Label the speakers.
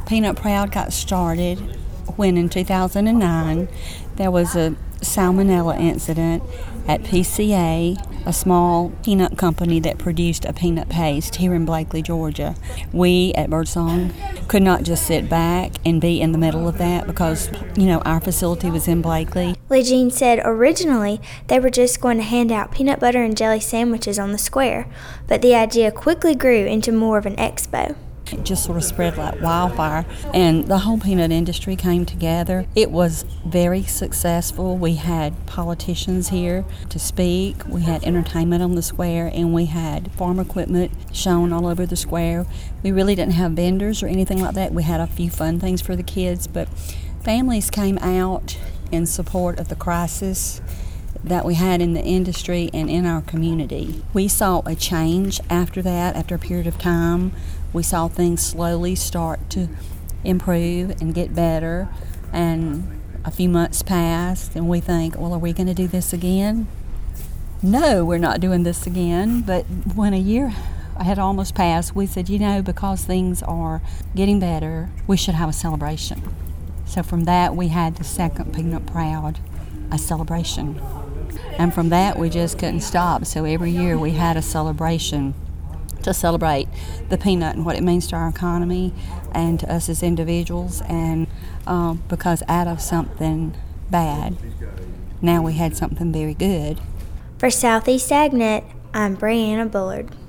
Speaker 1: Peanut Proud got started when in 2009 there was a salmonella incident at PCA, a small peanut company that produced a peanut paste here in Blakely, Georgia. We at Birdsong could not just sit back and be in the middle of that because, our facility was in Blakely.
Speaker 2: Lejean said originally they were just going to hand out peanut butter and jelly sandwiches on the square, but the idea quickly grew into more of an expo.
Speaker 1: It just sort of spread like wildfire, and the whole peanut industry came together. It was very successful. We had politicians here to speak. We had entertainment on the square, and we had farm equipment shown all over the square. We really didn't have vendors or anything like that. We had a few fun things for the kids, but families came out in support of the crisis that we had in the industry and in our community. We saw a change after that, after a period of time. We saw things slowly start to improve and get better, and a few months passed, and we think, well, are we going to do this again? No, we're not doing this again. But when a year had almost passed, we said, because things are getting better, we should have a celebration. So from that, we had the second Peanut Proud, a celebration. And from that, we just couldn't stop. So every year we had a celebration to celebrate the peanut and what it means to our economy and to us as individuals. And because out of something bad, now we had something very good.
Speaker 2: For Southeast AgNet, I'm Brianna Bullard.